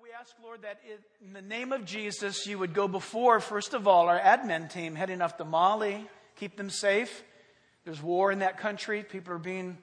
we ask, Lord, that in the name of Jesus, you would go before, first of all, our admin team heading off to Mali. Keep them safe. There's war in that country. People are being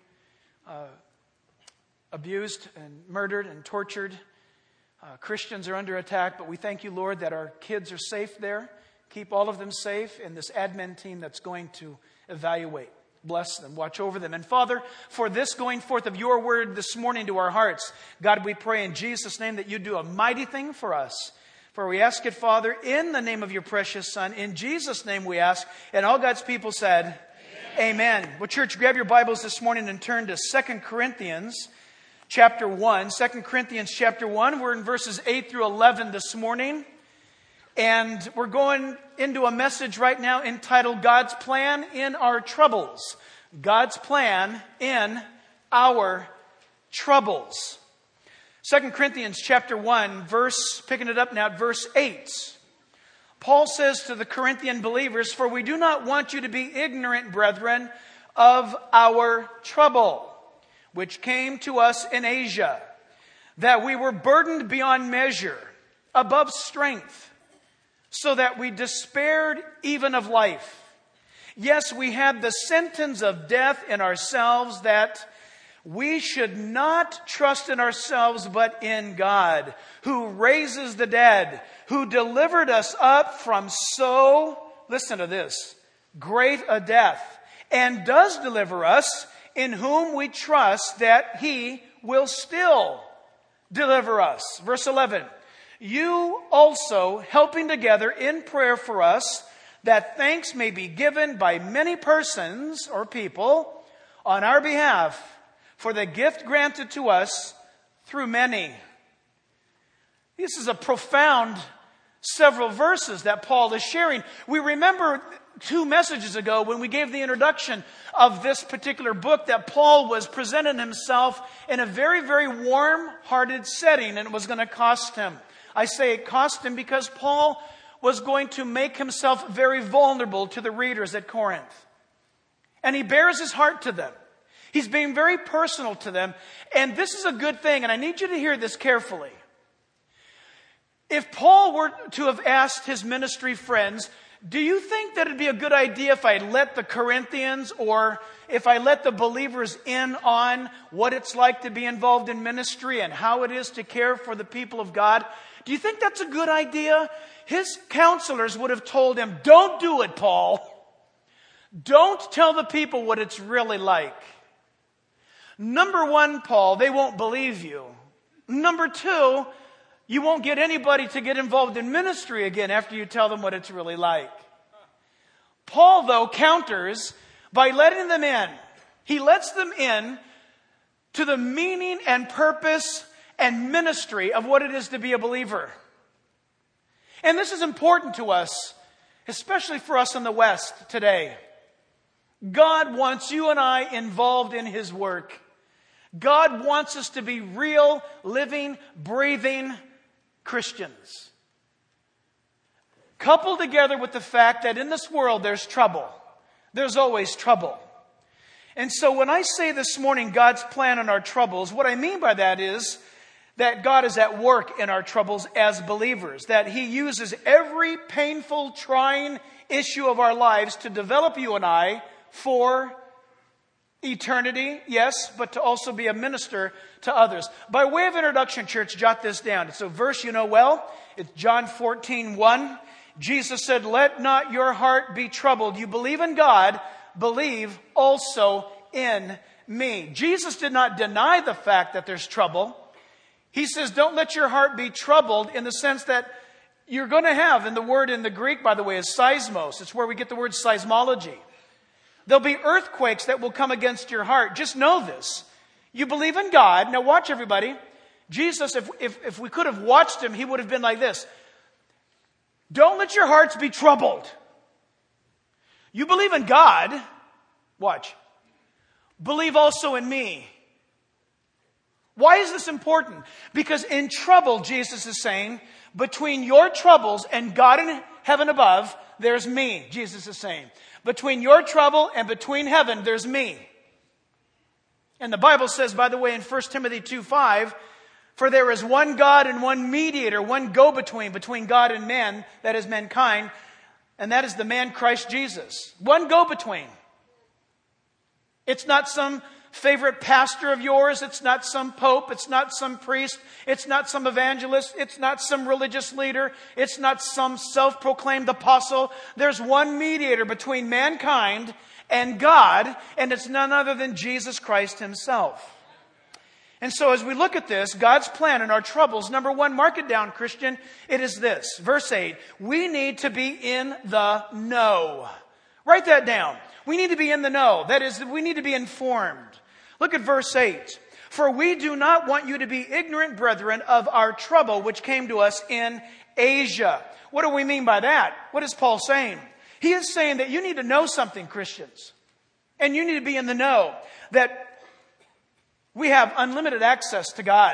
abused and murdered and tortured. Christians are under attack, but we thank you, Lord, that our kids are safe there. Keep all of them safe, and this admin team that's going to evaluate. Bless them, watch over them. And Father, for this going forth of your word this morning to our hearts, God, we pray in Jesus' name that you do a mighty thing for us. For we ask it, Father, in the name of your precious Son. In Jesus' name we ask. And all God's people said, Amen. Well, church, grab your Bibles this morning and turn to 2 Corinthians chapter 1. 2 Corinthians chapter 1. We're in verses 8 through 11 this morning. And we're going into a message right now entitled God's Plan in Our Troubles. God's Plan in Our Troubles. 2 Corinthians chapter 1, picking it up now at verse 8. Paul says to the Corinthian believers, "For we do not want you to be ignorant, brethren, of our trouble, which came to us in Asia, that we were burdened beyond measure, above strength, so that we despaired even of life. Yes, we had the sentence of death in ourselves, that we should not trust in ourselves, but in God, who raises the dead, who delivered us up from so," listen to this, "great a death, and does deliver us, in whom we trust that he will still deliver us." Verse 11. "You also helping together in prayer for us, that thanks may be given by many persons," or people, "on our behalf, for the gift granted to us through many." This is a profound several verses that Paul is sharing. We remember 2 messages ago when we gave the introduction of this particular book that Paul was presenting himself in a very, very warm-hearted setting, and it was going to cost him. I say it cost him because Paul was going to make himself very vulnerable to the readers at Corinth. And he bears his heart to them. He's being very personal to them. And this is a good thing, and I need you to hear this carefully. If Paul were to have asked his ministry friends, "Do you think that it'd be a good idea if I let the Corinthians or if I let the believers in on what it's like to be involved in ministry and how it is to care for the people of God? Do you think that's a good idea?" His counselors would have told him, "Don't do it, Paul. Don't tell the people what it's really like. Number one, Paul, they won't believe you. Number two, you won't get anybody to get involved in ministry again after you tell them what it's really like." Paul, though, counters by letting them in. He lets them in to the meaning and purpose and ministry of what it is to be a believer. And this is important to us, especially for us in the West today. God wants you and I involved in His work. God wants us to be real, living, breathing Christians. Coupled together with the fact that in this world there's trouble. There's always trouble. And so when I say this morning God's plan in our troubles, what I mean by that is that God is at work in our troubles as believers. That He uses every painful, trying issue of our lives to develop you and I for eternity, yes, but to also be a minister to others. By way of introduction, church, jot this down. It's a verse you know well. It's John 14:1. Jesus said, "Let not your heart be troubled. You believe in God, believe also in me." Jesus did not deny the fact that there's trouble. He says, don't let your heart be troubled, in the sense that you're going to have, and the word in the Greek, by the way, is seismos. It's where we get the word seismology. There'll be earthquakes that will come against your heart. Just know this. You believe in God. Now watch, everybody. Jesus, if we could have watched Him, He would have been like this. Don't let your hearts be troubled. You believe in God. Watch. Believe also in me. Why is this important? Because in trouble, Jesus is saying, between your troubles and God in heaven above, there's me, Jesus is saying. Between your trouble and between heaven, there's me. And the Bible says, by the way, in 1 Timothy 2:5, For there is one God and one mediator, one go-between between God and man, that is mankind, and that is the man Christ Jesus. One go-between. It's not some favorite pastor of yours. It's not some pope. It's not some priest. It's not some evangelist. It's not some religious leader. It's not some self-proclaimed apostle. There's one mediator between mankind and God, and it's none other than Jesus Christ himself. And so as we look at this, God's plan in our troubles, number one, mark it down, Christian, it is this. Verse 8, we need to be in the know. Write that down. We need to be in the know. That is, we need to be informed. Look at verse 8. For we do not want you to be ignorant, brethren, of our trouble which came to us in Asia. What do we mean by that? What is Paul saying? He is saying that you need to know something, Christians. And you need to be in the know that we have unlimited access to God.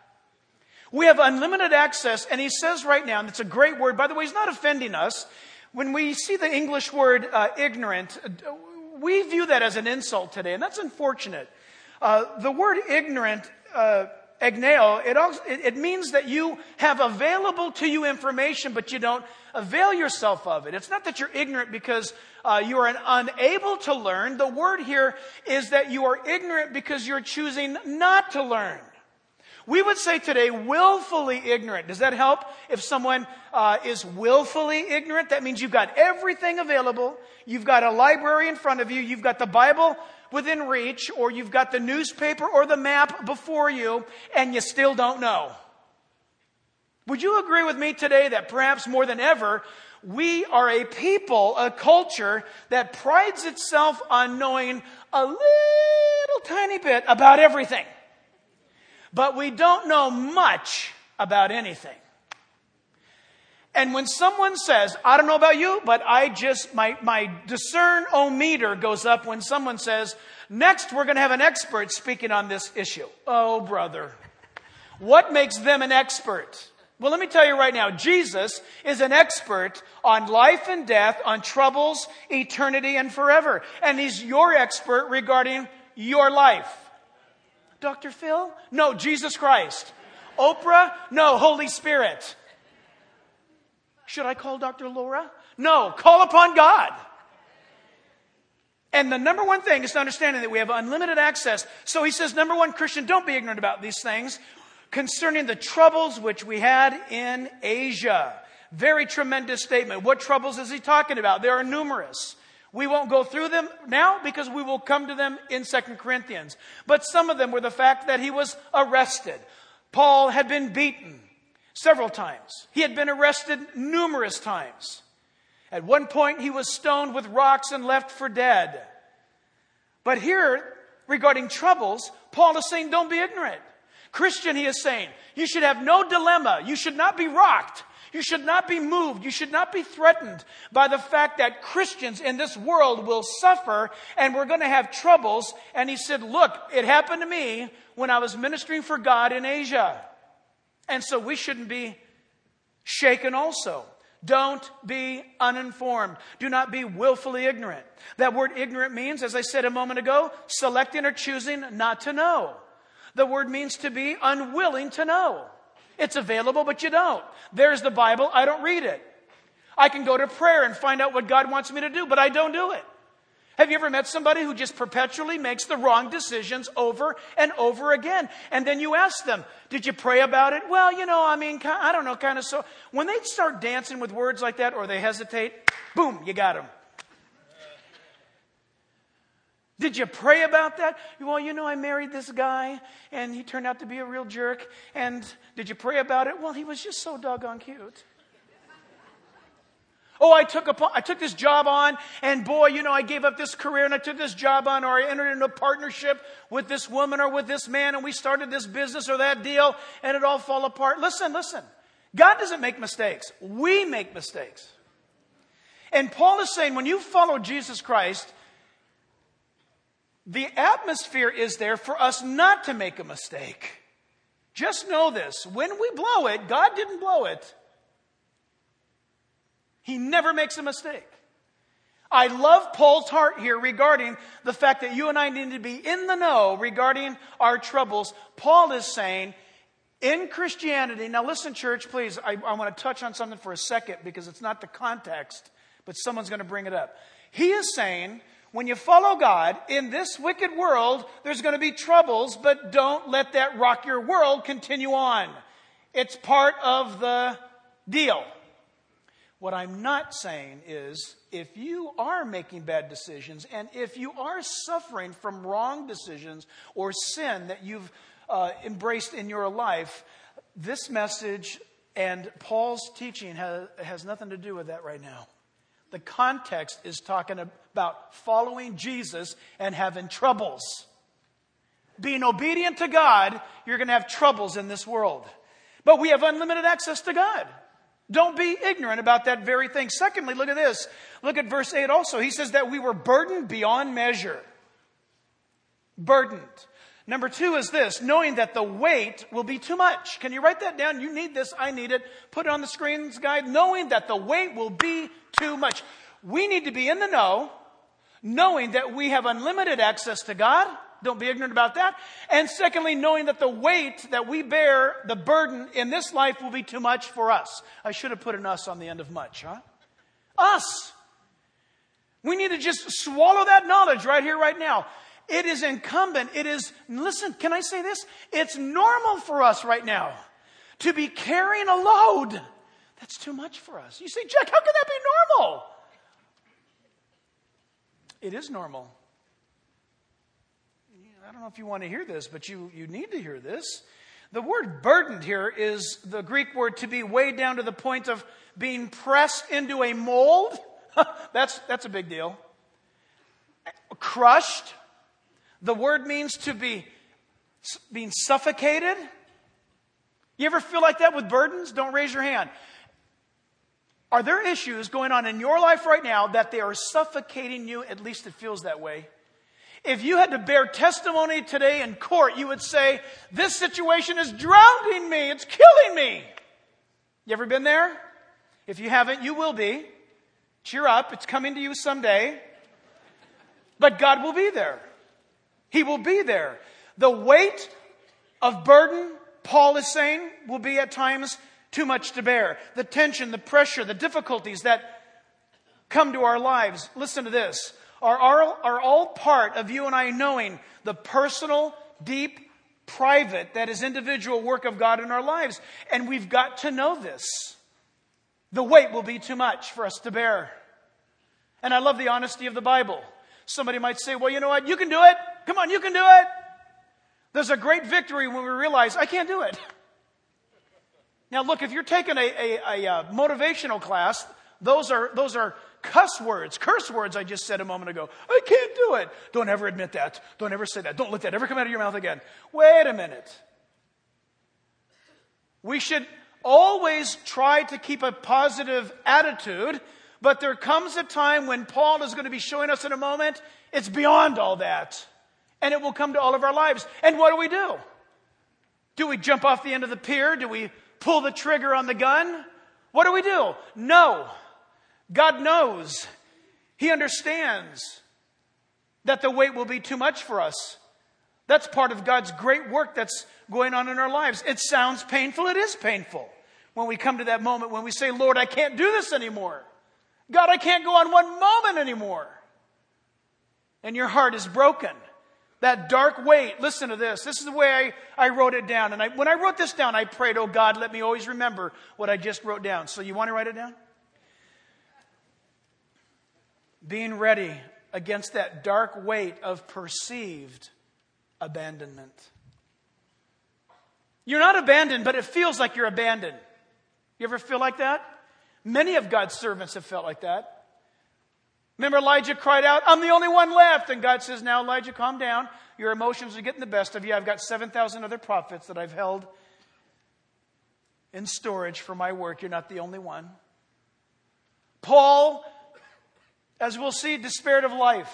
We have unlimited access, and he says right now, and it's a great word. By the way, he's not offending us. When we see the English word ignorant, we view that as an insult today, and that's unfortunate. The word ignorant, agneo, it means that you have available to you information, but you don't avail yourself of it. It's not that you're ignorant because you are unable to learn. The word here is that you are ignorant because you're choosing not to learn. We would say today, willfully ignorant. Does that help? If someone is willfully ignorant, that means you've got everything available. You've got a library in front of you. You've got the Bible within reach, or you've got the newspaper or the map before you, and you still don't know. Would you agree with me today that perhaps more than ever, we are a people, a culture that prides itself on knowing a little tiny bit about everything? But we don't know much about anything. And when someone says, I don't know about you, but my discern-o-meter goes up when someone says, next we're going to have an expert speaking on this issue. Oh, brother. What makes them an expert? Well, let me tell you right now, Jesus is an expert on life and death, on troubles, eternity, and forever. And he's your expert regarding your life. Dr. Phil? No, Jesus Christ. Oprah? No, Holy Spirit. Should I call Dr. Laura? No, call upon God. And the number one thing is to understand that we have unlimited access. So he says, number one, Christian, don't be ignorant about these things concerning the troubles which we had in Asia. Very tremendous statement. What troubles is he talking about? There are numerous. We won't go through them now because we will come to them in 2 Corinthians. But some of them were the fact that he was arrested. Paul had been beaten several times. He had been arrested numerous times. At one point, he was stoned with rocks and left for dead. But here, regarding troubles, Paul is saying, don't be ignorant. Christian, he is saying, you should have no dilemma. You should not be rocked. You should not be moved. You should not be threatened by the fact that Christians in this world will suffer and we're going to have troubles. And he said, look, it happened to me when I was ministering for God in Asia. And so we shouldn't be shaken also. Don't be uninformed. Do not be willfully ignorant. That word ignorant means, as I said a moment ago, selecting or choosing not to know. The word means to be unwilling to know. It's available, but you don't. There's the Bible. I don't read it. I can go to prayer and find out what God wants me to do, but I don't do it. Have you ever met somebody who just perpetually makes the wrong decisions over and over again? And then you ask them, did you pray about it? Well, I don't know, kind of so. When they start dancing with words like that or they hesitate, boom, you got them. Did you pray about that? Well, I married this guy and he turned out to be a real jerk. And did you pray about it? Well, he was just so doggone cute. Oh, I took this job on, and boy, I gave up this career and I took this job on, or I entered into a partnership with this woman or with this man and we started this business or that deal and it all fell apart. Listen. God doesn't make mistakes. We make mistakes. And Paul is saying when you follow Jesus Christ, the atmosphere is there for us not to make a mistake. Just know this. When we blow it, God didn't blow it. He never makes a mistake. I love Paul's heart here regarding the fact that you and I need to be in the know regarding our troubles. Paul is saying, In Christianity, now listen, church, please, I want to touch on something for a second because it's not the context, but someone's going to bring it up. He is saying, when you follow God in this wicked world, there's going to be troubles, but don't let that rock your world. Continue on. It's part of the deal. What I'm not saying is, if you are making bad decisions and if you are suffering from wrong decisions or sin that you've embraced in your life, this message and Paul's teaching has nothing to do with that right now. The context is talking about following Jesus and having troubles. Being obedient to God, you're going to have troubles in this world. But we have unlimited access to God. Don't be ignorant about that very thing. Secondly, look at this. Look at verse 8 also. He says that we were burdened beyond measure. Burdened. Number 2 is this, knowing that the weight will be too much. Can you write that down? You need this. I need it. Put it on the screens, guide. Knowing that the weight will be too much. We need to be in the know, knowing that we have unlimited access to God. Don't be ignorant about that. And secondly, knowing that the weight that we bear, the burden in this life will be too much for us. I should have put an us on the end of much, huh? Us. We need to just swallow that knowledge right here, right now. It is incumbent. Listen, can I say this? It's normal for us right now to be carrying a load that's too much for us. You say, Jack, how can that be normal? It is normal. I don't know if you want to hear this, but you need to hear this. The word burdened here is the Greek word to be weighed down to the point of being pressed into a mold. That's a big deal. Crushed. The word means to be being suffocated. You ever feel like that with burdens? Don't raise your hand. Are there issues going on in your life right now that they are suffocating you? At least it feels that way. If you had to bear testimony today in court, you would say, this situation is drowning me. It's killing me. You ever been there? If you haven't, you will be. Cheer up. It's coming to you someday. But God will be there. He will be there. The weight of burden, Paul is saying, will be at times too much to bear. The tension, the pressure, the difficulties that come to our lives. Listen to this. Are all part of you and I knowing the personal, deep, private, that is individual work of God in our lives. And we've got to know this. The weight will be too much for us to bear. And I love the honesty of the Bible. Somebody might say, well, you know what? You can do it. Come on, you can do it. There's a great victory when we realize I can't do it. Now, look, if you're taking a motivational class, those are curse words I just said a moment ago. I can't do it. Don't ever admit that. Don't ever say that. Don't let that ever come out of your mouth again. Wait a minute. We should always try to keep a positive attitude, but there comes a time when Paul is going to be showing us in a moment, it's beyond all that. And it will come to all of our lives. And what do? Do we jump off the end of the pier? Do we pull the trigger on the gun? What do? No. God knows. He understands that the weight will be too much for us. That's part of God's great work that's going on in our lives. It sounds painful. It is painful when we come to that moment when we say, Lord, I can't do this anymore. God, I can't go on one moment anymore. And your heart is broken. That dark weight, listen to this. This is the way I wrote it down. And when I wrote this down, I prayed, oh God, let me always remember what I just wrote down. So you want to write it down? Being ready against that dark weight of perceived abandonment. You're not abandoned, but it feels like you're abandoned. You ever feel like that? Many of God's servants have felt like that. Remember Elijah cried out, I'm the only one left. And God says, now Elijah, calm down. Your emotions are getting the best of you. I've got 7,000 other prophets that I've held in storage for my work. You're not the only one. Paul, as we'll see, despaired of life.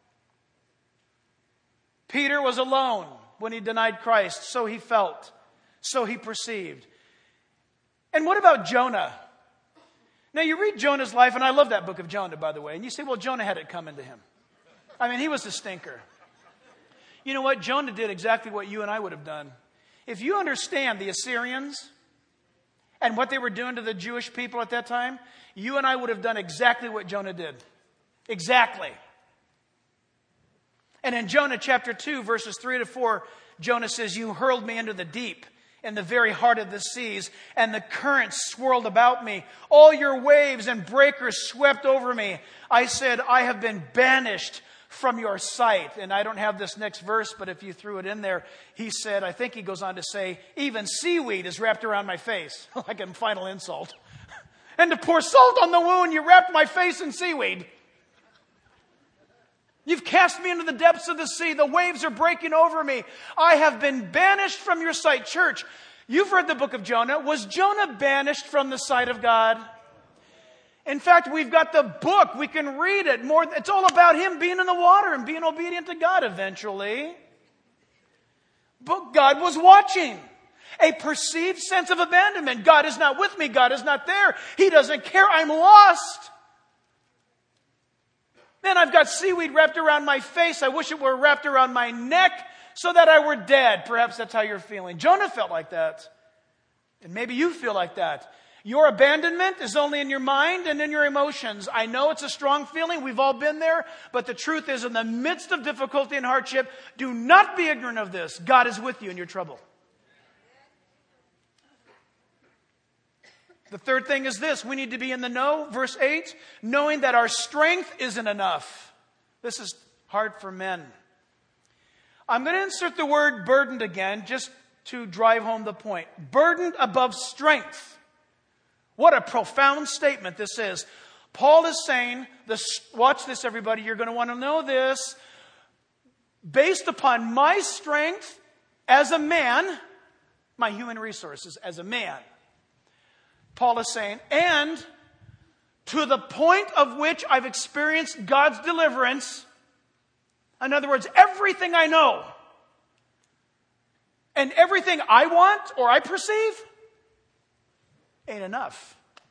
Peter was alone when he denied Christ. So he felt. So he perceived. And what about Jonah? Now, you read Jonah's life, and I love that book of Jonah, by the way. And you say, well, Jonah had it coming to him. I mean, he was a stinker. You know what? Jonah did exactly what you and I would have done. If you understand the Assyrians and what they were doing to the Jewish people at that time, you and I would have done exactly what Jonah did. Exactly. And in Jonah chapter 2, verses 3 to 4, Jonah says, "You hurled me into the deep, in the very heart of the seas, and the currents swirled about me. All your waves and breakers swept over me. I said, I have been banished from your sight." And I don't have this next verse, but if you threw it in there, he said, I think he goes on to say, "Even seaweed is wrapped around my face," like a final insult. "And to pour salt on the wound, you wrapped my face in seaweed. You've cast me into the depths of the sea. The waves are breaking over me. I have been banished from your sight." Church, you've read the book of Jonah. Was Jonah banished from the sight of God? In fact, we've got the book. We can read it more. It's all about him being in the water and being obedient to God eventually. But God was watching. A perceived sense of abandonment. God is not with me. God is not there. He doesn't care. I'm lost. Man, I've got seaweed wrapped around my face. I wish it were wrapped around my neck so that I were dead. Perhaps that's how you're feeling. Jonah felt like that. And maybe you feel like that. Your abandonment is only in your mind and in your emotions. I know it's a strong feeling. We've all been there. But the truth is, in the midst of difficulty and hardship, do not be ignorant of this. God is with you in your trouble. The third thing is this. We need to be in the know. Verse 8, knowing that our strength isn't enough. This is hard for men. I'm going to insert the word burdened again just to drive home the point. Burdened above strength. What a profound statement this is. Paul is saying, watch this everybody, you're going to want to know this. Based upon my strength as a man, my human resources as a man, Paul is saying, and to the point of which I've experienced God's deliverance, in other words, everything I know and everything I want or I perceive ain't enough.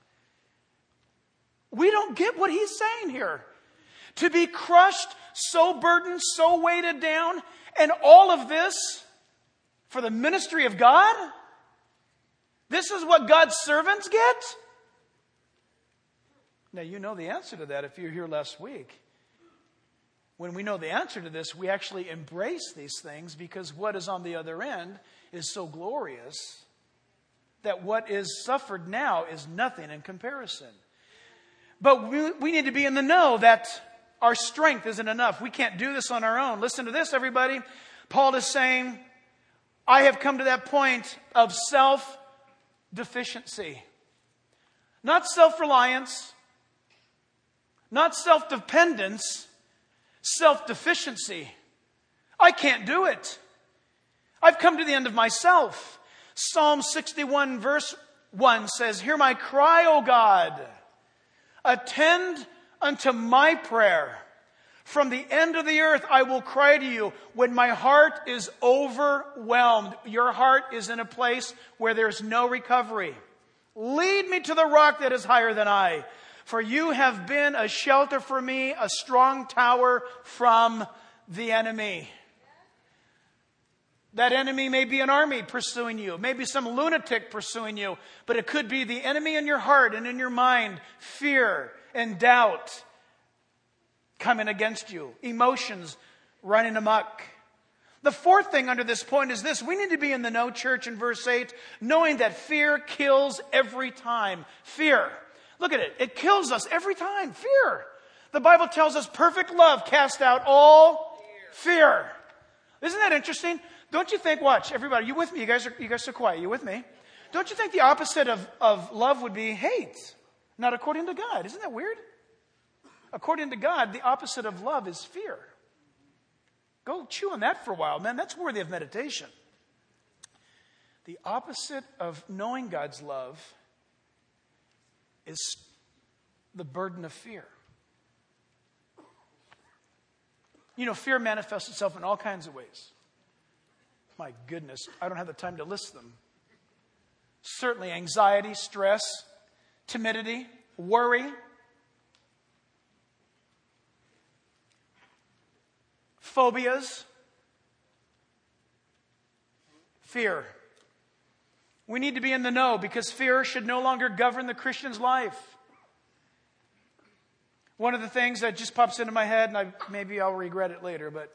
We don't get what he's saying here. To be crushed, so burdened, so weighted down, and all of this for the ministry of God? This is what God's servants get? Now, you know the answer to that if you're here last week. When we know the answer to this, we actually embrace these things because what is on the other end is so glorious that what is suffered now is nothing in comparison. But we need to be in the know that our strength isn't enough. We can't do this on our own. Listen to this, everybody. Paul is saying, I have come to that point of self-deficiency. Not self-reliance, not self-dependence, self-deficiency. I can't do it. I've come to the end of myself. Psalm 61 verse 1 says, "Hear my cry, O God. Attend unto my prayer. From the end of the earth I will cry to you when my heart is overwhelmed." Your heart is in a place where there's no recovery. "Lead me to the rock that is higher than I. For you have been a shelter for me, a strong tower from the enemy." That enemy may be an army pursuing you, maybe some lunatic pursuing you, but it could be the enemy in your heart and in your mind, fear and doubt coming against you, emotions running amok. The fourth thing under this point is this. We need to be in the know, church, in verse 8, knowing that fear kills every time. Fear. Look at it. It kills us every time. Fear. The Bible tells us perfect love casts out all fear. Isn't that interesting? Don't you think, watch, everybody, you with me? You guys are so quiet. You with me? Don't you think the opposite of love would be hate? Not according to God. Isn't that weird? According to God, the opposite of love is fear. Go chew on that for a while, man. That's worthy of meditation. The opposite of knowing God's love is the burden of fear. You know, fear manifests itself in all kinds of ways. My goodness, I don't have the time to list them. Certainly anxiety, stress, timidity, worry, phobias, fear. We need to be in the know because fear should no longer govern the Christian's life. One of the things that just pops into my head, and maybe I'll regret it later, but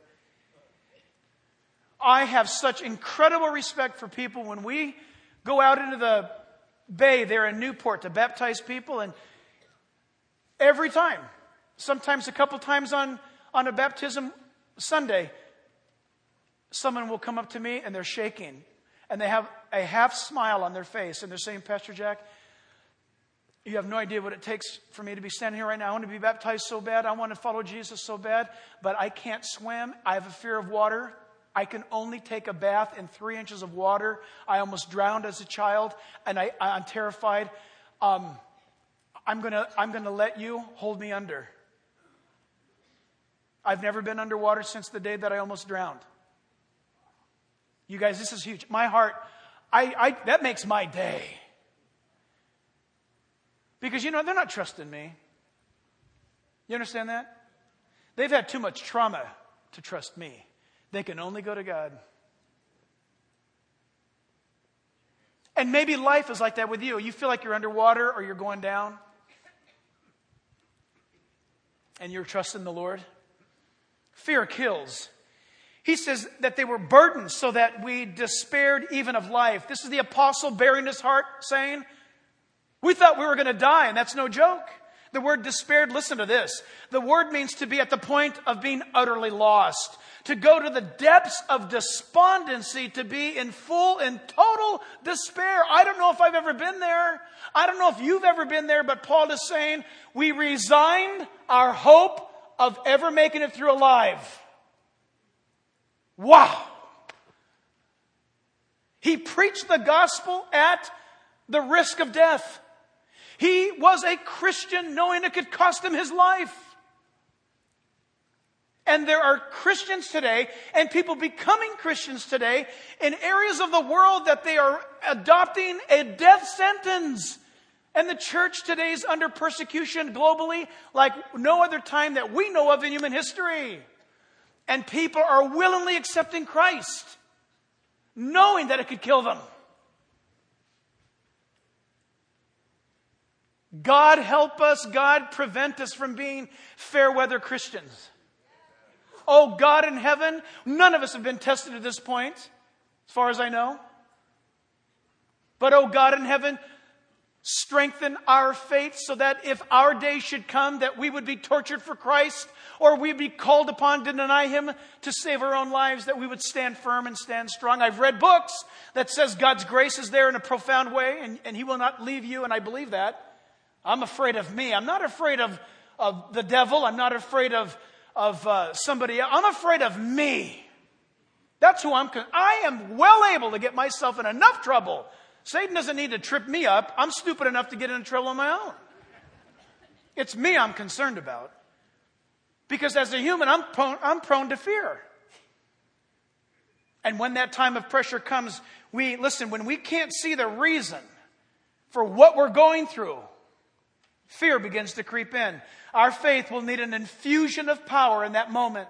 I have such incredible respect for people when we go out into the bay there in Newport to baptize people, and every time, sometimes a couple times on a baptism Sunday, someone will come up to me and they're shaking and they have a half smile on their face and they're saying, Pastor Jack, you have no idea what it takes for me to be standing here right now. I want to be baptized so bad. I want to follow Jesus so bad, but I can't swim. I have a fear of water. I can only take a bath in 3 inches of water. I almost drowned as a child, and I'm terrified. I'm gonna let you hold me under. I've never been underwater since the day that I almost drowned. You guys, this is huge. My heart, that makes my day. Because, they're not trusting me. You understand that? They've had too much trauma to trust me. They can only go to God. And maybe life is like that with you. You feel like you're underwater or you're going down. And you're trusting the Lord. Fear kills. He says that they were burdened so that we despaired even of life. This is the apostle bearing his heart saying, we thought we were going to die, and that's no joke. The word despaired, listen to this. The word means to be at the point of being utterly lost. To go to the depths of despondency, to be in full and total despair. I don't know if I've ever been there. I don't know if you've ever been there, but Paul is saying we resigned our hope of ever making it through alive. Wow. He preached the gospel at the risk of death. He was a Christian knowing it could cost him his life. And there are Christians today and people becoming Christians today in areas of the world that they are adopting a death sentence. And the church today is under persecution globally like no other time that we know of in human history. And people are willingly accepting Christ, knowing that it could kill them. God help us, God prevent us from being fair weather Christians. Oh, God in heaven, none of us have been tested at this point, as far as I know. But oh, God in heaven, strengthen our faith so that if our day should come that we would be tortured for Christ or we'd be called upon to deny Him to save our own lives, that we would stand firm and stand strong. I've read books that says God's grace is there in a profound way and He will not leave you, and I believe that. I'm afraid of me. I'm not afraid of the devil. I'm not afraid of somebody else. I'm afraid of me. That's who I am well able to get myself in enough trouble. Satan doesn't need to trip me up. I'm stupid enough to get into trouble on my own. It's me I'm concerned about. Because as a human, I'm prone to fear. And when that time of pressure comes, when we can't see the reason for what we're going through, fear begins to creep in. Our faith will need an infusion of power in that moment.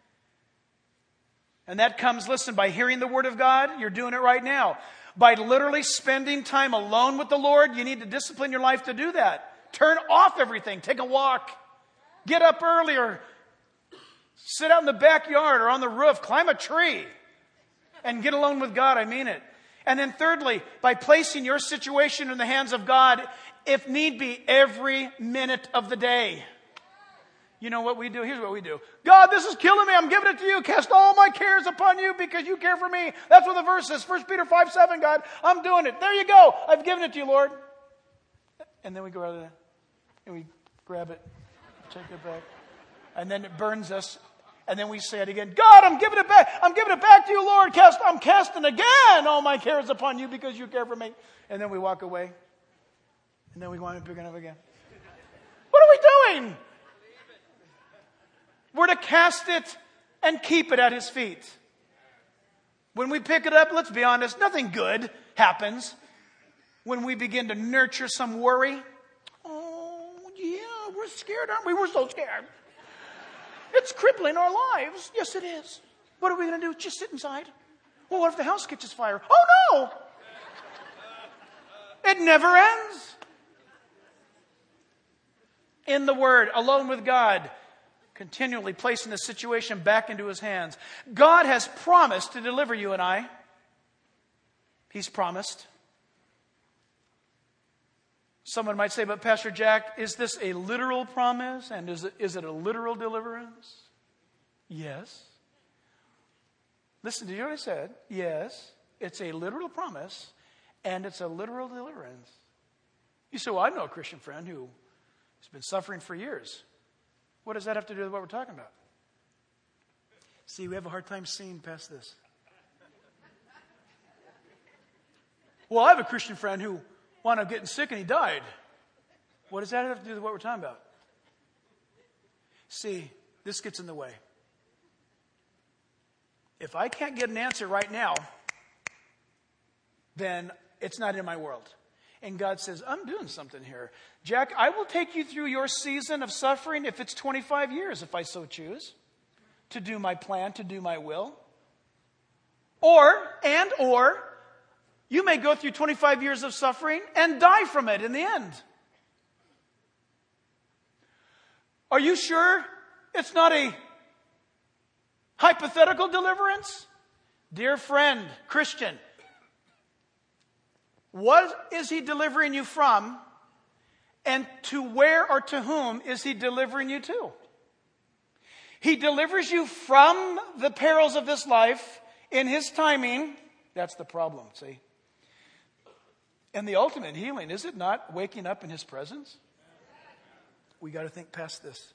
And that comes, by hearing the Word of God. You're doing it right now. By literally spending time alone with the Lord, you need to discipline your life to do that. Turn off everything. Take a walk. Get up earlier. Sit out in the backyard or on the roof. Climb a tree. And get alone with God. I mean it. And then thirdly, by placing your situation in the hands of God, if need be, every minute of the day. You know what we do? Here's what we do. God, this is killing me. I'm giving it to you. Cast all my cares upon you because you care for me. That's what the verse says. 1 Peter 5:7, God, I'm doing it. There you go. I've given it to you, Lord. And then we go out of there and we grab it, take it back. And then it burns us. And then we say it again. God, I'm giving it back. I'm giving it back to you, Lord. I'm casting again all my cares upon you because you care for me. And then we walk away. And then we wind up picking up again. What are we doing? We're to cast it and keep it at His feet. When we pick it up, let's be honest, nothing good happens when we begin to nurture some worry. Oh, yeah, we're scared, aren't we? We're so scared. It's crippling our lives. Yes, it is. What are we going to do? Just sit inside? Well, what if the house catches fire? Oh, no! It never ends. In the Word, alone with God, continually placing the situation back into His hands. God has promised to deliver you and I. He's promised. Someone might say, but Pastor Jack, is this a literal promise? And is it a literal deliverance? Yes. Listen, did you hear what I said? Yes, it's a literal promise, and it's a literal deliverance. You say, well, I know a Christian friend who has been suffering for years. What does that have to do with what we're talking about? See, we have a hard time seeing past this. Well, I have a Christian friend who wound up getting sick and he died. What does that have to do with what we're talking about? See, this gets in the way. If I can't get an answer right now, then it's not in my world. And God says, I'm doing something here. Jack, I will take you through your season of suffering if it's 25 years, if I so choose, to do my plan, to do my will. Or you may go through 25 years of suffering and die from it in the end. Are you sure it's not a hypothetical deliverance? Dear friend, Christian, what is He delivering you from? And to where or to whom is He delivering you to? He delivers you from the perils of this life in His timing. That's the problem, see? And the ultimate healing, is it not waking up in His presence? We got to think past this.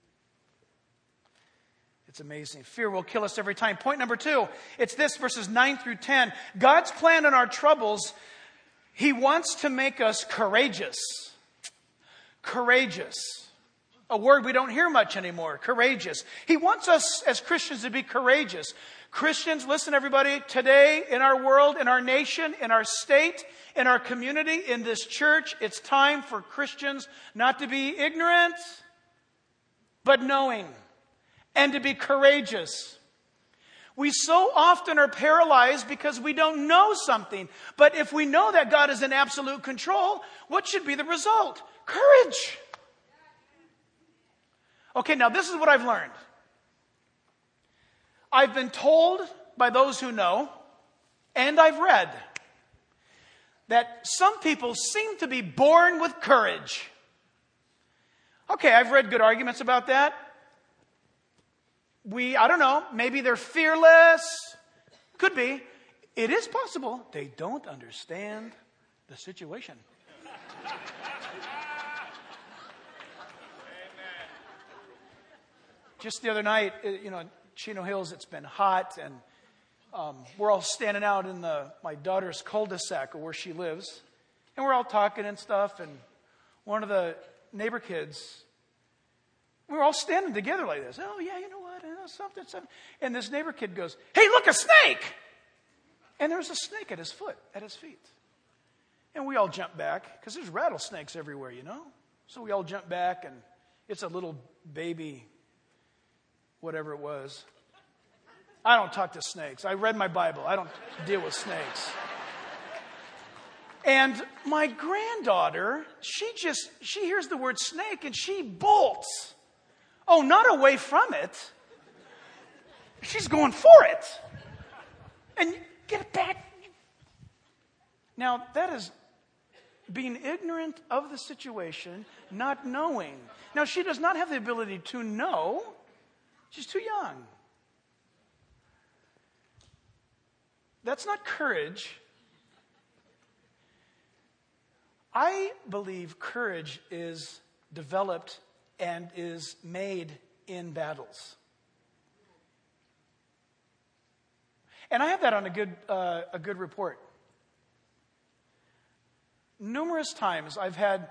It's amazing. Fear will kill us every time. Point number 2, it's this, verses 9 through 10. God's plan in our troubles, He wants to make us courageous. Courageous. A word we don't hear much anymore. Courageous. He wants us as Christians to be courageous. Christians, listen everybody, today in our world, in our nation, in our state, in our community, in this church, it's time for Christians not to be ignorant, but knowing, and to be courageous. We so often are paralyzed because we don't know something. But if we know that God is in absolute control, what should be the result? Courage. Okay, now this is what I've learned. I've been told by those who know, and I've read, that some people seem to be born with courage. Okay, I've read good arguments about that. I don't know, maybe they're fearless. Could be. It is possible they don't understand the situation. Just the other night, Chino Hills, it's been hot, and we're all standing out in my daughter's cul-de-sac where she lives, and we're all talking and stuff, and one of the neighbor kids, we're all standing together like this. Oh, yeah, you know what? Something. And this neighbor kid goes, hey, look, a snake! And there's a snake at his feet. And we all jump back, because there's rattlesnakes everywhere, So we all jump back, and it's a little baby, whatever it was. I don't talk to snakes. I read my Bible. I don't deal with snakes. And my granddaughter, she hears the word snake, and she bolts. Oh, not away from it. She's going for it. And get it back. Now, that is being ignorant of the situation, not knowing. Now, she does not have the ability to know. She's too young. That's not courage. I believe courage is developed and is made in battles. And I have that on a good report. Numerous times I've had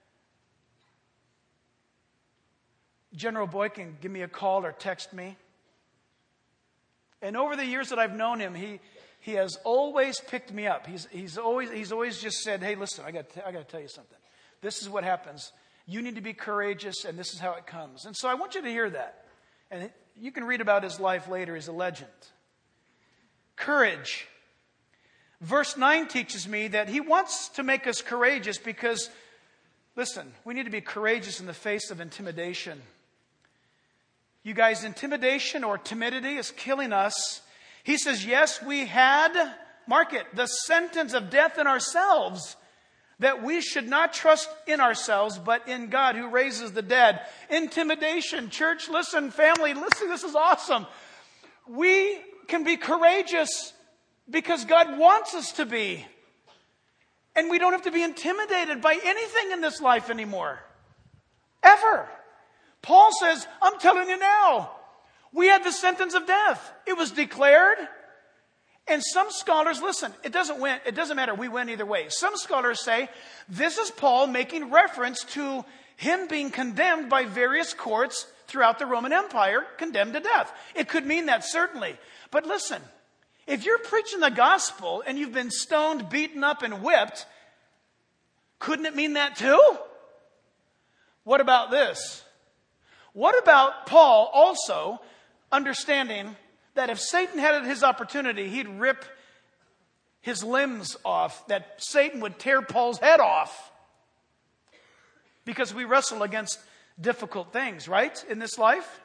General Boykin give me a call or text me. And over the years that I've known him, he has always picked me up. He's always just said, hey, listen, I got to tell you something. This is what happens. You need to be courageous, and this is how it comes. And so I want you to hear that. And you can read about his life later. He's a legend. Courage. Verse 9 teaches me that he wants to make us courageous because, listen, we need to be courageous in the face of intimidation. You guys, intimidation or timidity is killing us. He says, yes, we had, mark it, the sentence of death in ourselves, that we should not trust in ourselves, but in God who raises the dead. Intimidation. Church, listen, family, listen, this is awesome. We can be courageous because God wants us to be. And we don't have to be intimidated by anything in this life anymore. Ever. Paul says, I'm telling you now, we had the sentence of death. It was declared. And some scholars, listen, it doesn't matter. We win either way. Some scholars say this is Paul making reference to him being condemned by various courts throughout the Roman Empire, condemned to death. It could mean that, certainly. But listen, if you're preaching the gospel and you've been stoned, beaten up, and whipped, couldn't it mean that too? What about this? What about Paul also understanding that if Satan had his opportunity, he'd rip his limbs off, that Satan would tear Paul's head off? Because we wrestle against difficult things, right, in this life?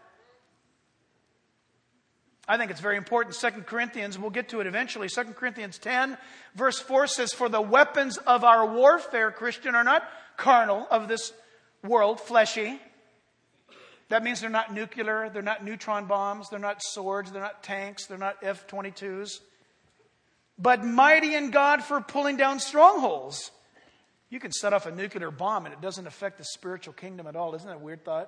I think it's very important. 2 Corinthians, we'll get to it eventually. 2 Corinthians 10, verse 4 says, for the weapons of our warfare, Christian, are not carnal, of this world, fleshy. That means they're not nuclear, they're not neutron bombs, they're not swords, they're not tanks, they're not F-22s. But mighty in God for pulling down strongholds. You can set off a nuclear bomb and it doesn't affect the spiritual kingdom at all. Isn't that a weird thought?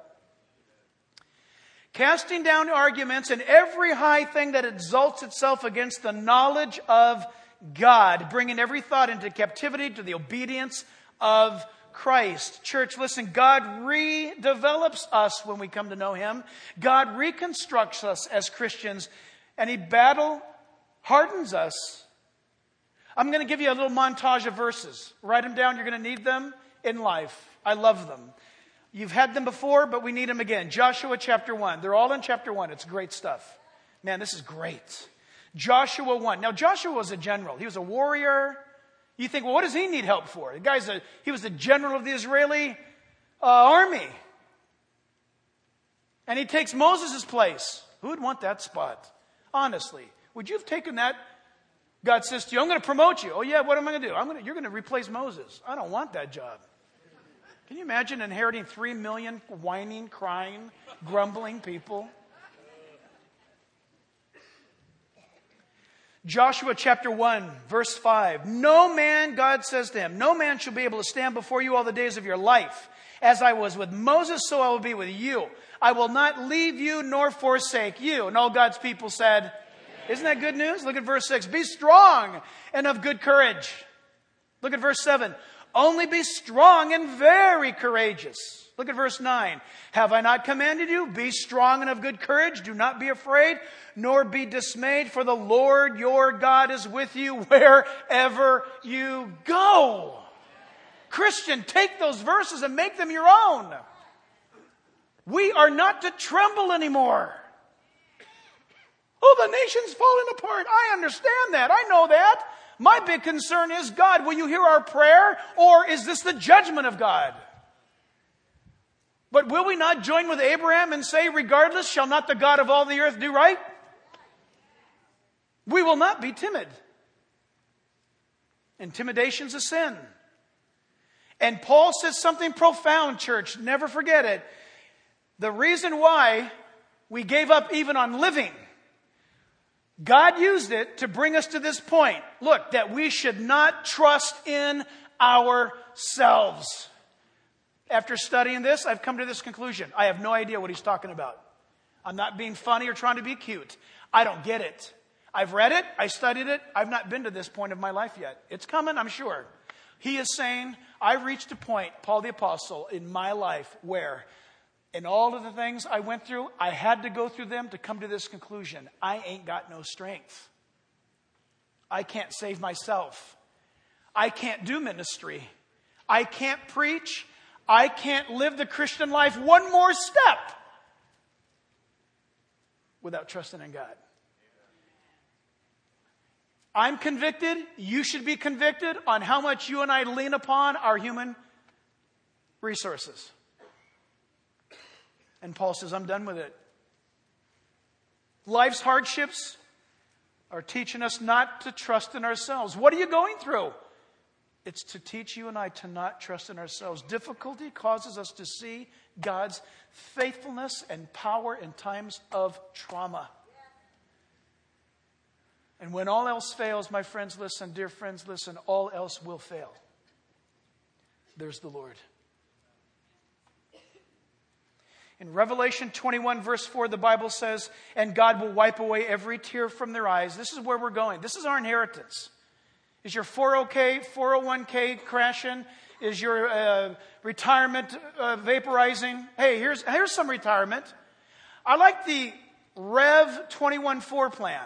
Casting down arguments and every high thing that exalts itself against the knowledge of God, bringing every thought into captivity to the obedience of Christ. Church, listen, God redevelops us when we come to know Him. God reconstructs us as Christians, and He hardens us. I'm going to give you a little montage of verses. Write them down. You're going to need them in life. I love them. You've had them before, but we need them again. Joshua chapter 1. They're all in chapter 1. It's great stuff. Man, this is great. Joshua 1. Now, Joshua was a general. He was a warrior. You think, well, what does he need help for? He was the general of the Israeli army. And he takes Moses' place. Who would want that spot? Honestly. Would you have taken that? God says to you, I'm going to promote you. Oh, yeah, what am I going to do? You're going to replace Moses. I don't want that job. Can you imagine inheriting 3 million whining, crying, grumbling people? Joshua chapter 1, verse 5. No man, God says to him, no man shall be able to stand before you all the days of your life. As I was with Moses, so I will be with you. I will not leave you nor forsake you. And all God's people said, isn't that good news? Look at verse 6. Be strong and of good courage. Look at verse 7. Only be strong and very courageous. Look at verse 9. Have I not commanded you? Be strong and of good courage. Do not be afraid, nor be dismayed, for the Lord your God is with you wherever you go. Christian, take those verses and make them your own. We are not to tremble anymore. Oh, the nation's falling apart. I understand that. I know that. My big concern is, God, will you hear our prayer, or is this the judgment of God? But will we not join with Abraham and say, regardless, shall not the God of all the earth do right? We will not be timid. Intimidation's a sin. And Paul says something profound, church. Never forget it. The reason why we gave up even on living, God used it to bring us to this point. Look, that we should not trust in ourselves. After studying this, I've come to this conclusion. I have no idea what he's talking about. I'm not being funny or trying to be cute. I don't get it. I've read it. I studied it. I've not been to this point of my life yet. It's coming, I'm sure. He is saying, I reached a point, Paul the Apostle, in my life where in all of the things I went through, I had to go through them to come to this conclusion. I ain't got no strength. I can't save myself. I can't do ministry. I can't preach. I can't live the Christian life one more step without trusting in God. I'm convicted. You should be convicted on how much you and I lean upon our human resources. And Paul says, I'm done with it. Life's hardships are teaching us not to trust in ourselves. What are you going through? It's to teach you and I to not trust in ourselves. Difficulty causes us to see God's faithfulness and power in times of trauma. And when all else fails, my friends, listen, dear friends, listen, all else will fail. There's the Lord. In Revelation 21, verse 4, the Bible says, and God will wipe away every tear from their eyes. This is where we're going. This is our inheritance. Is your 401k crashing? Is your retirement vaporizing? Hey, here's some retirement. I like the Rev 21-4 plan.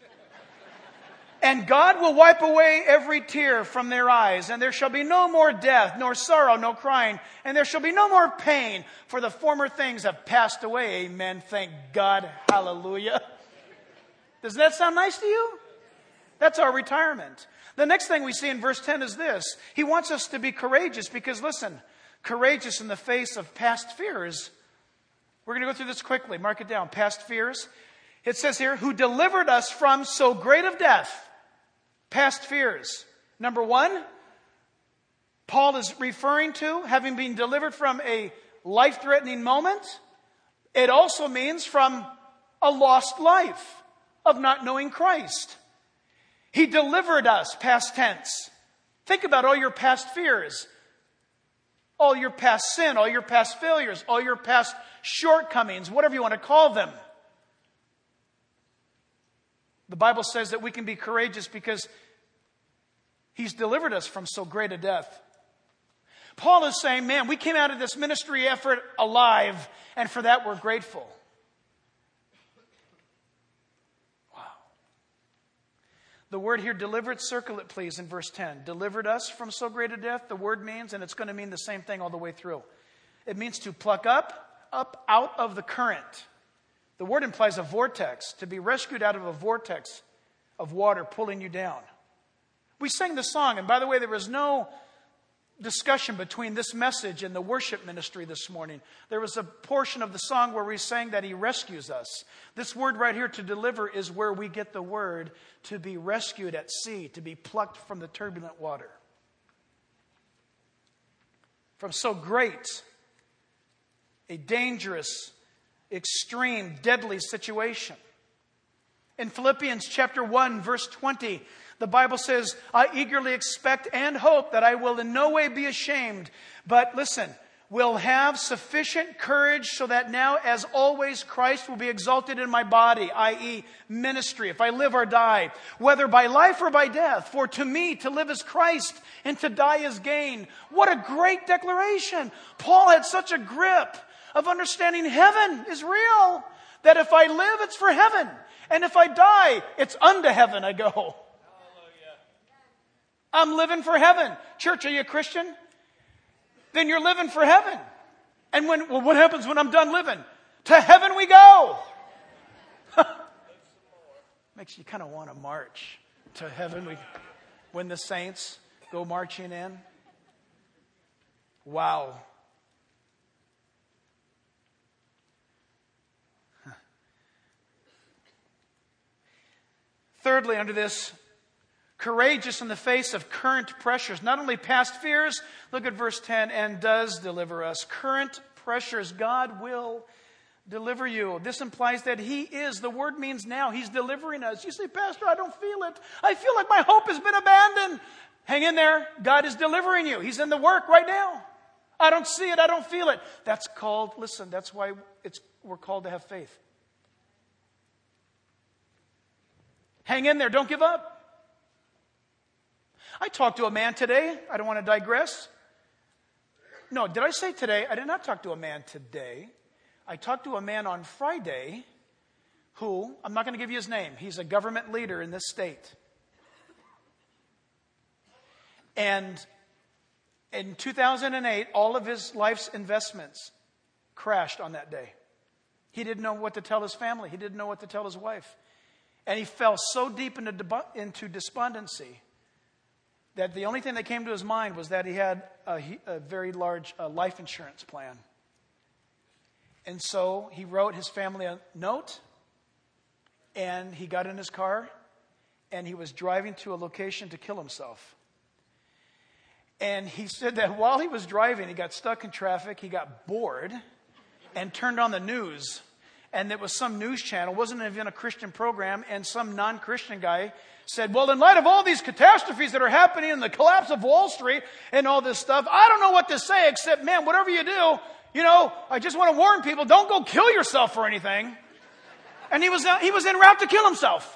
And God will wipe away every tear from their eyes, and there shall be no more death, nor sorrow, no crying, and there shall be no more pain, for the former things have passed away. Amen. Thank God. Hallelujah. Doesn't that sound nice to you? That's our retirement. The next thing we see in verse 10 is this. He wants us to be courageous because, listen, courageous in the face of past fears. We're going to go through this quickly. Mark it down. Past fears. It says here, who delivered us from so great of death. Past fears. Number one, Paul is referring to having been delivered from a life-threatening moment. It also means from a lost life of not knowing Christ. He delivered us, past tense. Think about all your past fears, all your past sin, all your past failures, all your past shortcomings, whatever you want to call them. The Bible says that we can be courageous because He's delivered us from so great a death. Paul is saying, man, we came out of this ministry effort alive, and for that we're grateful. Wow. The word here, delivered, circle it please in verse 10. Delivered us from so great a death, the word means, and it's going to mean the same thing all the way through. It means to pluck up out of the current. The word implies a vortex, to be rescued out of a vortex of water pulling you down. We sang the song, and by the way, there was no discussion between this message and the worship ministry this morning. There was a portion of the song where we sang that He rescues us. This word right here, to deliver, is where we get the word to be rescued at sea, to be plucked from the turbulent water. From so great a dangerous, extreme, deadly situation. In Philippians chapter 1, verse 20, the Bible says, I eagerly expect and hope that I will in no way be ashamed, but listen, will have sufficient courage so that now, as always, Christ will be exalted in my body, i.e. ministry, if I live or die, whether by life or by death. For to me, to live is Christ and to die is gain. What a great declaration. Paul had such a grip of understanding heaven is real, that if I live, it's for heaven. And if I die, it's unto heaven I go. Hallelujah. I'm living for heaven. Church, are you a Christian? Then you're living for heaven. And what happens when I'm done living? To heaven we go. Makes you kind of want to march to heaven. When the saints go marching in. Wow. Thirdly, under this, courageous in the face of current pressures. Not only past fears, look at verse 10, and does deliver us. Current pressures, God will deliver you. This implies that He is, the word means now, He's delivering us. You say, Pastor, I don't feel it. I feel like my hope has been abandoned. Hang in there. God is delivering you. He's in the work right now. I don't see it. I don't feel it. That's called, listen, that's why we're called to have faith. Hang in there. Don't give up. I talked to a man today. I don't want to digress. No, did I say today? I did not talk to a man today. I talked to a man on Friday who, I'm not going to give you his name. He's a government leader in this state. And in 2008, all of his life's investments crashed on that day. He didn't know what to tell his family. He didn't know what to tell his wife. And he fell so deep into despondency that the only thing that came to his mind was that he had a very large life insurance plan. And so he wrote his family a note, and he got in his car, and he was driving to a location to kill himself. And he said that while he was driving, he got stuck in traffic, he got bored, and turned on the news. And it was some news channel, wasn't even a Christian program, and some non-Christian guy said, well, in light of all these catastrophes that are happening and the collapse of Wall Street and all this stuff, I don't know what to say except, man, whatever you do, I just want to warn people, don't go kill yourself or anything. And he was en route to kill himself.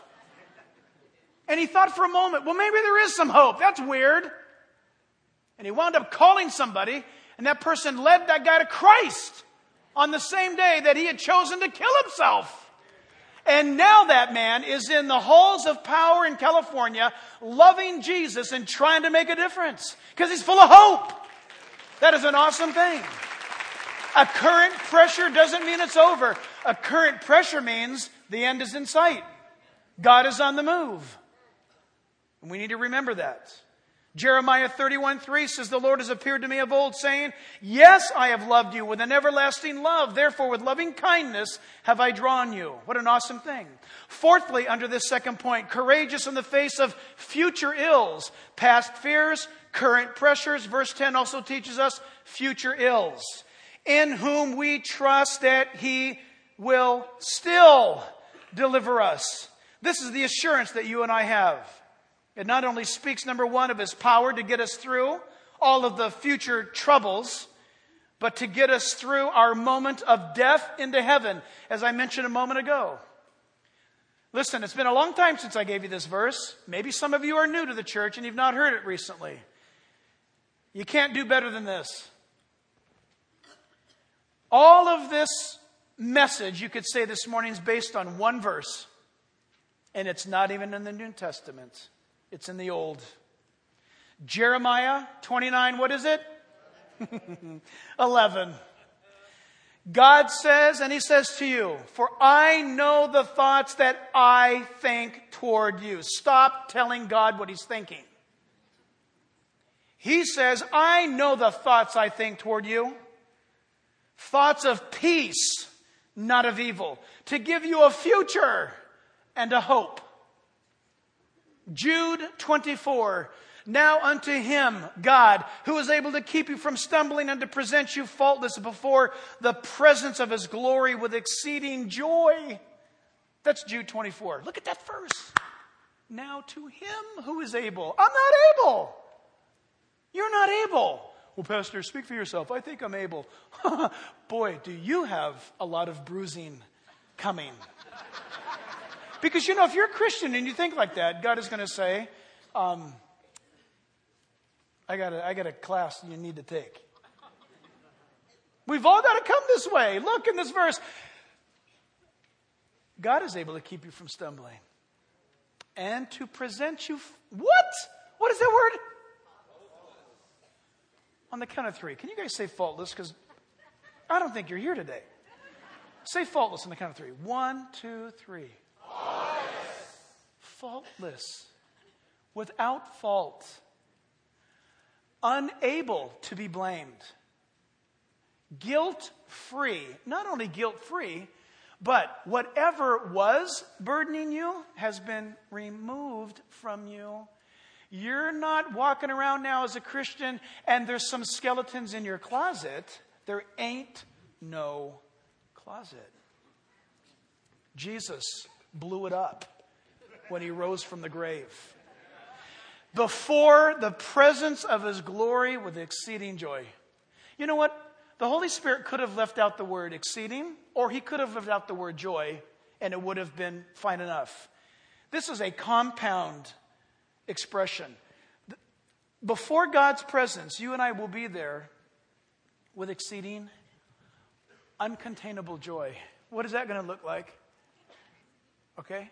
And he thought for a moment, well, maybe there is some hope. That's weird. And he wound up calling somebody, and that person led that guy to Christ on the same day that he had chosen to kill himself. And now that man is in the halls of power in California, loving Jesus and trying to make a difference because he's full of hope. That is an awesome thing. A current pressure doesn't mean it's over. A current pressure means the end is in sight. God is on the move. And we need to remember that. Jeremiah 31:3 says, the Lord has appeared to me of old, saying, yes, I have loved you with an everlasting love. Therefore, with loving kindness have I drawn you. What an awesome thing. Fourthly, under this second point, courageous in the face of future ills, past fears, current pressures. Verse 10 also teaches us future ills, in whom we trust that he will still deliver us. This is the assurance that you and I have. It not only speaks, number one, of his power to get us through all of the future troubles, but to get us through our moment of death into heaven, as I mentioned a moment ago. Listen, it's been a long time since I gave you this verse. Maybe some of you are new to the church and you've not heard it recently. You can't do better than this. All of this message, you could say this morning, is based on one verse. And it's not even in the New Testament. It's in the Old. Jeremiah 29, what is it? 11. God says, and he says to you, for I know the thoughts that I think toward you. Stop telling God what he's thinking. He says, I know the thoughts I think toward you. Thoughts of peace, not of evil. To give you a future and a hope. Jude 24. Now unto him, God, who is able to keep you from stumbling and to present you faultless before the presence of his glory with exceeding joy. That's Jude 24. Look at that verse. Now to him who is able. I'm not able. You're not able. Well, Pastor, speak for yourself. I think I'm able. Boy, do you have a lot of bruising coming. Because, if you're a Christian and you think like that, God is going to say, I got a class you need to take. We've all got to come this way. Look in this verse. God is able to keep you from stumbling. And to present you... What? What is that word? On the count of three. Can you guys say faultless? Because I don't think you're here today. Say faultless on the count of three. 1, 2, 3. Faultless, without fault, unable to be blamed, guilt-free. Not only guilt-free, but whatever was burdening you has been removed from you. You're not walking around now as a Christian and there's some skeletons in your closet. There ain't no closet. Jesus blew it up when he rose from the grave. Before the presence of his glory with exceeding joy. You know what? The Holy Spirit could have left out the word exceeding, or he could have left out the word joy, and it would have been fine enough. This is a compound expression. Before God's presence, you and I will be there with exceeding, uncontainable joy. What is that going to look like? Okay?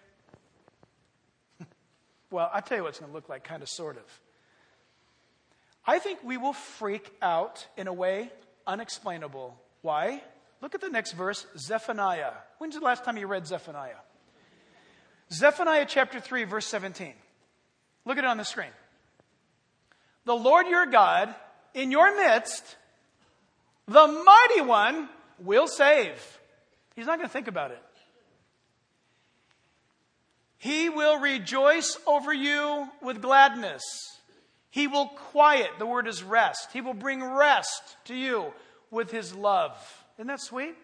Well, I'll tell you what it's going to look like, kind of, sort of. I think we will freak out in a way unexplainable. Why? Look at the next verse, Zephaniah. When's the last time you read Zephaniah? Zephaniah chapter 3, verse 17. Look at it on the screen. The Lord your God, in your midst, the mighty one, will save. He's not going to think about it. He will rejoice over you with gladness. He will quiet, the word is rest. He will bring rest to you with his love. Isn't that sweet?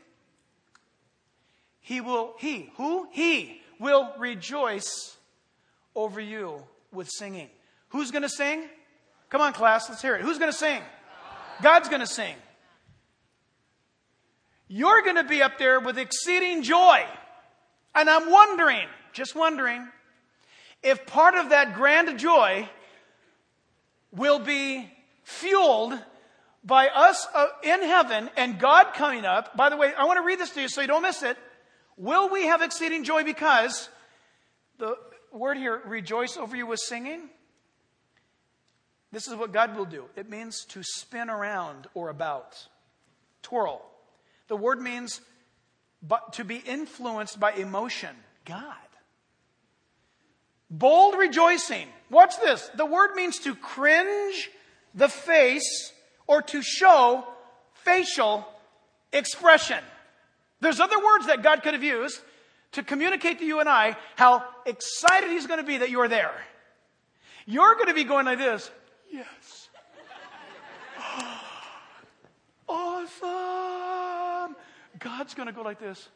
He will rejoice over you with singing. Who's going to sing? Come on, class, let's hear it. Who's going to sing? God's going to sing. You're going to be up there with exceeding joy. And I'm wondering, just wondering, if part of that grand joy will be fueled by us in heaven and God coming up. By the way, I want to read this to you so you don't miss it. Will we have exceeding joy because the word here, rejoice over you with singing? This is what God will do. It means to spin around or about. Twirl. The word means to be influenced by emotion. God. Bold rejoicing. Watch this. The word means to cringe the face or to show facial expression. There's other words that God could have used to communicate to you and I how excited he's going to be that you're there. You're going to be going like this. Yes. Awesome. God's going to go like this.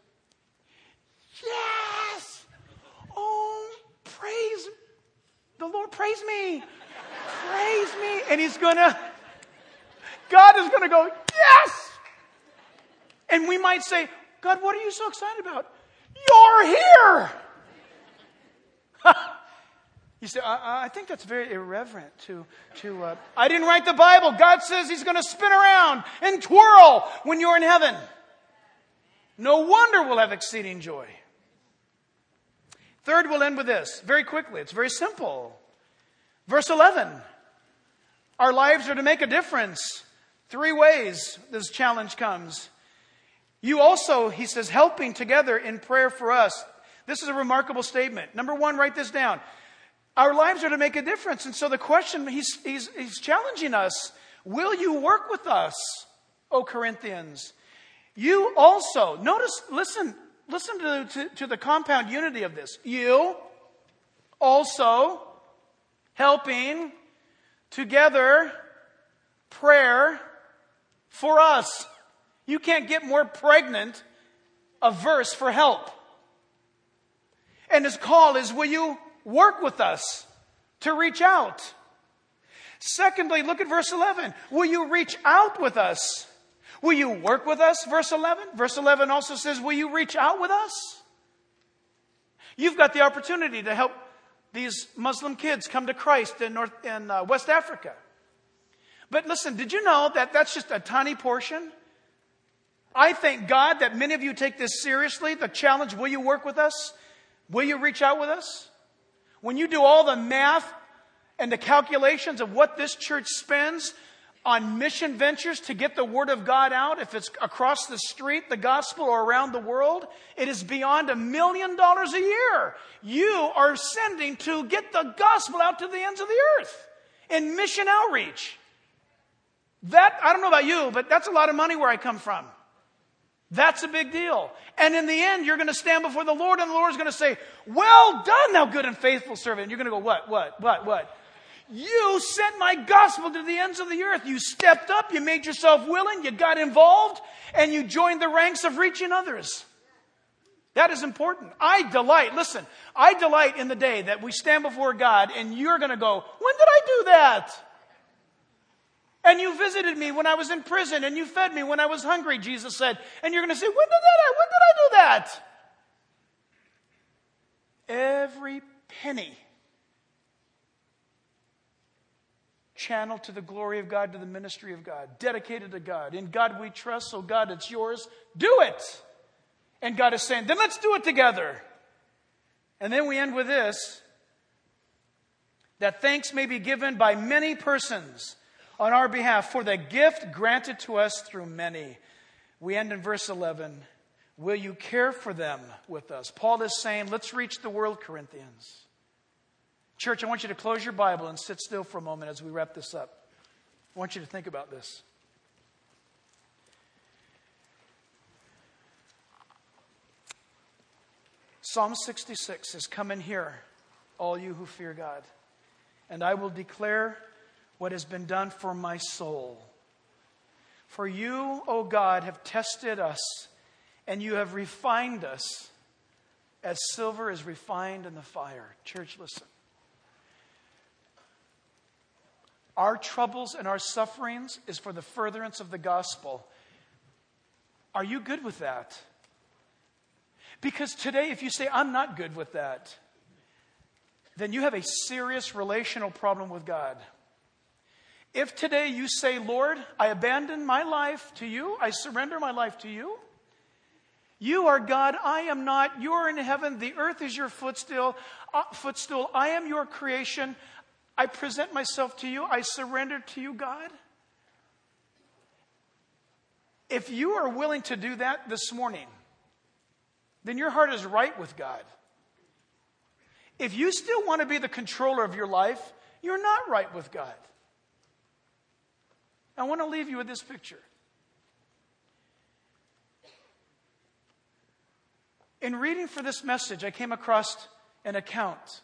Yes. Oh, praise the Lord. Praise me. Praise me. And God is going to go, yes. And we might say, God, what are you so excited about? You're here. You say, I think that's very irreverent to I didn't write the Bible. God says he's going to spin around and twirl when you're in heaven. No wonder we'll have exceeding joy. Third, we'll end with this very quickly. It's very simple. Verse 11. Our lives are to make a difference. 3 ways this challenge comes. You also, he says, helping together in prayer for us. This is a remarkable statement. Number 1, write this down. Our lives are to make a difference. And so the question, he's challenging us. Will you work with us, O Corinthians? You also, listen to the compound unity of this. You also helping together prayer for us. You can't get more pregnant a verse for help. And his call is, will you work with us to reach out? Secondly, look at verse 11. Will you reach out with us? Will you work with us? Verse 11. Verse 11 also says, will you reach out with us? You've got the opportunity to help these Muslim kids come to Christ in West Africa. But listen, did you know that that's just a tiny portion? I thank God that many of you take this seriously. The challenge, will you work with us? Will you reach out with us? When you do all the math and the calculations of what this church spends on mission ventures to get the Word of God out, if it's across the street, the gospel, or around the world, it is beyond $1 million a year. You are sending to get the gospel out to the ends of the earth in mission outreach. That, I don't know about you, but that's a lot of money where I come from. That's a big deal. And in the end, you're going to stand before the Lord, and the Lord is going to say, well done, thou good and faithful servant. And you're going to go, what? You sent my gospel to the ends of the earth. You stepped up, you made yourself willing, you got involved, and you joined the ranks of reaching others. That is important. I delight in the day that we stand before God, and you're going to go, when did I do that? And you visited me when I was in prison, and you fed me when I was hungry, Jesus said. And you're going to say, when did I do that? Every penny channeled to the glory of God, to the ministry of God, dedicated to God. In God we trust, so God, it's yours. Do it. And God is saying, then let's do it together. And then we end with this, that thanks may be given by many persons on our behalf for the gift granted to us through many. We end in verse 11. Will you care for them with us? Paul is saying, let's reach the world, Corinthians. Church, I want you to close your Bible and sit still for a moment as we wrap this up. I want you to think about this. Psalm 66 says, come and hear, all you who fear God, and I will declare what has been done for my soul. For you, O God, have tested us, and you have refined us as silver is refined in the fire. Church, listen. Our troubles and our sufferings is for the furtherance of the gospel. Are you good with that? Because today, if you say, I'm not good with that, then you have a serious relational problem with God. If today you say, Lord, I abandon my life to you, I surrender my life to you. You are God, I am not. You are in heaven, the earth is your footstool. I am your creation. I present myself to you. I surrender to you, God. If you are willing to do that this morning, then your heart is right with God. If you still want to be the controller of your life, you're not right with God. I want to leave you with this picture. In reading for this message, I came across an account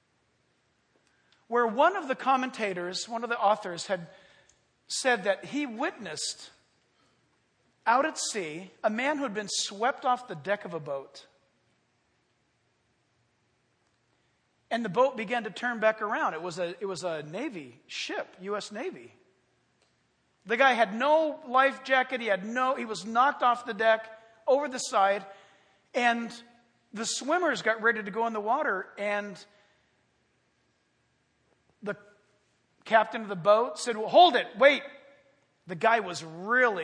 where one of the commentators, one of the authors, had said that he witnessed out at sea a man who had been swept off the deck of a boat. And the boat began to turn back around. It was a Navy ship, U.S. Navy. The guy had no life jacket. He was knocked off the deck, over the side, and the swimmers got ready to go in the water, and the captain of the boat said, well, hold it, wait. The guy was really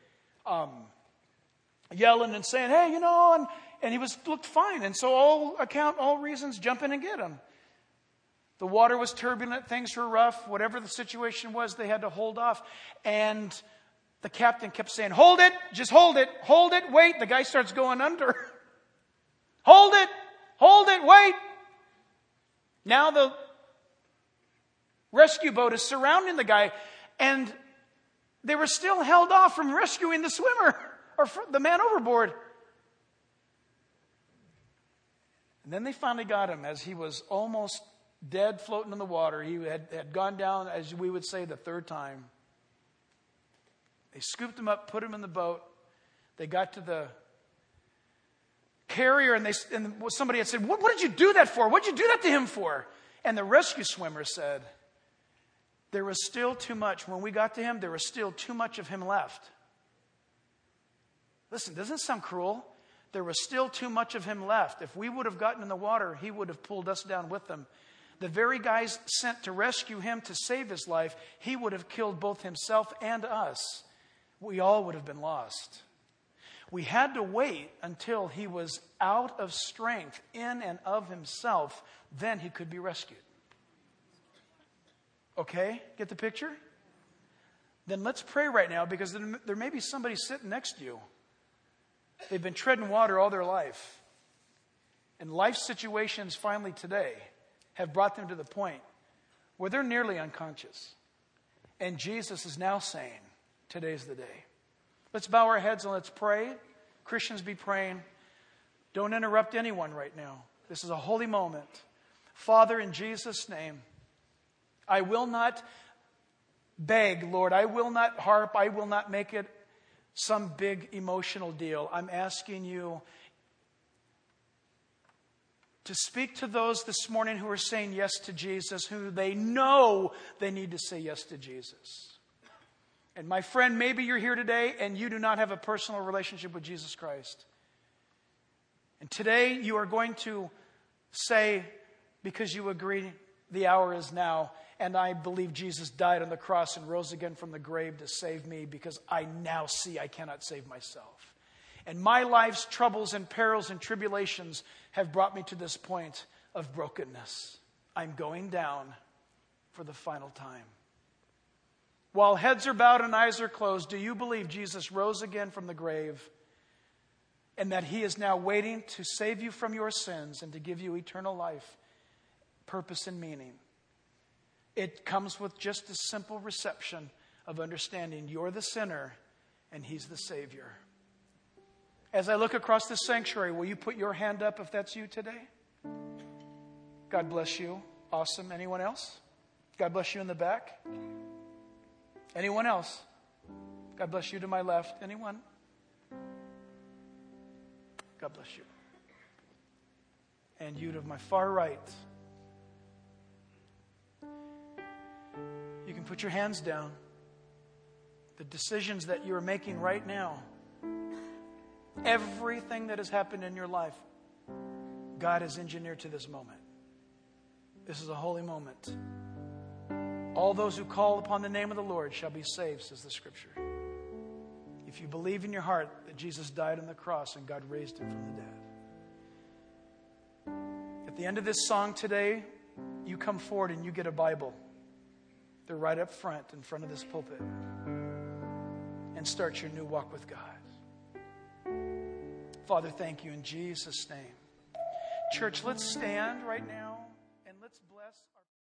yelling and saying, hey, and he looked fine. And so all reasons, jump in and get him. The water was turbulent, things were rough, whatever the situation was, they had to hold off. And the captain kept saying, hold it, just hold it, wait. The guy starts going under. Hold it, wait. Now the rescue boat is surrounding the guy, and they were still held off from rescuing the swimmer or the man overboard. And then they finally got him as he was almost dead, floating in the water. He had gone down, as we would say, the third time. They scooped him up, put him in the boat. They got to the carrier, and somebody had said, what did you do that for? What did you do that to him for? And the rescue swimmer said, there was still too much. When we got to him, there was still too much of him left. Listen, doesn't it sound cruel? There was still too much of him left. If we would have gotten in the water, he would have pulled us down with him. The very guys sent to rescue him to save his life, he would have killed both himself and us. We all would have been lost. We had to wait until he was out of strength in and of himself. Then he could be rescued. Okay? Get the picture? Then let's pray right now, because there may be somebody sitting next to you. They've been treading water all their life. And life situations finally today have brought them to the point where they're nearly unconscious. And Jesus is now saying, today's the day. Let's bow our heads and let's pray. Christians, be praying. Don't interrupt anyone right now. This is a holy moment. Father, in Jesus' name, I will not beg, Lord. I will not harp. I will not make it some big emotional deal. I'm asking you to speak to those this morning who are saying yes to Jesus, who they know they need to say yes to Jesus. And my friend, maybe you're here today and you do not have a personal relationship with Jesus Christ. And today you are going to say, because you agree the hour is now, and I believe Jesus died on the cross and rose again from the grave to save me, because I now see I cannot save myself. And my life's troubles and perils and tribulations have brought me to this point of brokenness. I'm going down for the final time. While heads are bowed and eyes are closed, do you believe Jesus rose again from the grave? and that He is now waiting to save you from your sins and to give you eternal life, purpose, and meaning. It comes with just a simple reception of understanding you're the sinner and He's the Savior. As I look across this sanctuary, will you put your hand up if that's you today? God bless you. Awesome. Anyone else? God bless you in the back. Anyone else? God bless you to my left. Anyone? God bless you. And you to my far right. You can put your hands down. The decisions that you are making right now, everything that has happened in your life, God has engineered to this moment. This is a holy moment. All those who call upon the name of the Lord shall be saved, says the Scripture. If you believe in your heart that Jesus died on the cross and God raised Him from the dead. At the end of this song today, you come forward and you get a Bible. They're right up front, in front of this pulpit. And start your new walk with God. Father, thank you in Jesus' name. Church, let's stand right now and let's bless our